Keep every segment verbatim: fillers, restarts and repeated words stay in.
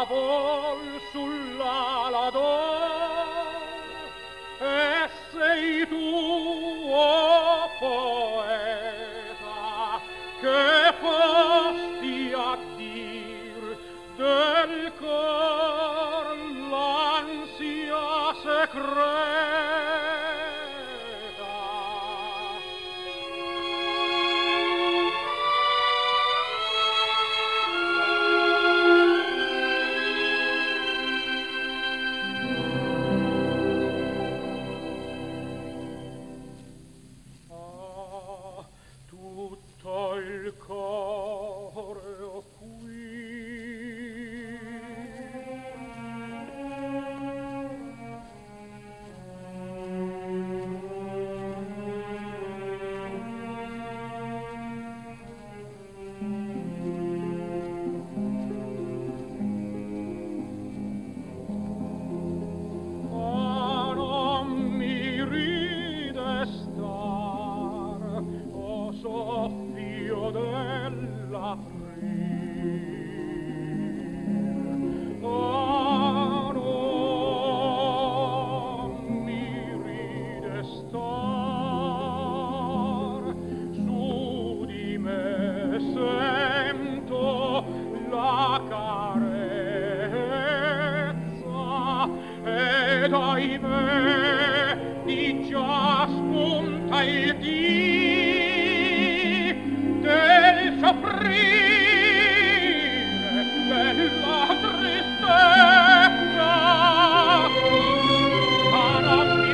vol sull'ala d'or, e sei tu, oh poeta, che posti a dir del cor l'ansia secreta. Il cuore ho qui, ma non mi ridestar, o soffio dell'aprir. Oh, non mi ridestar, su di me sento la carezza, ed ahimè di già spunta il dì del soffrire della tristezza, ma non mi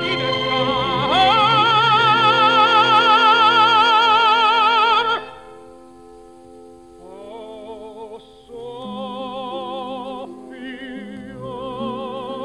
ridestar. Oh, soffio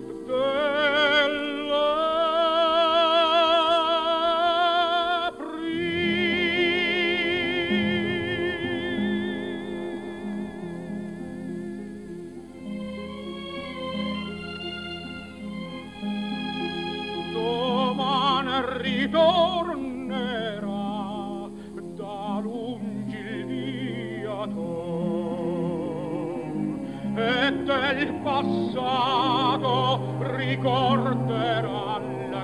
ritornerà da lungi il viator, e del passato ricorderà la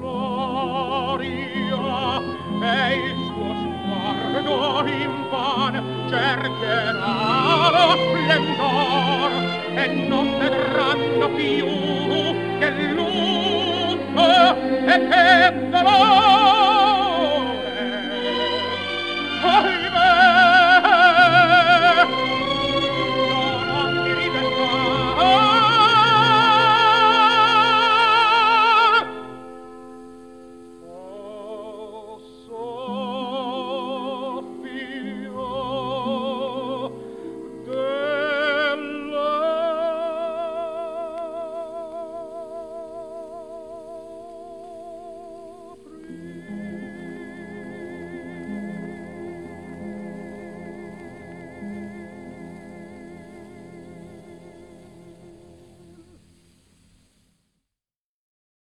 gloria, e il suo sguardo invano cercherà lo splendor, e non vedranno più che lutto e che dolore.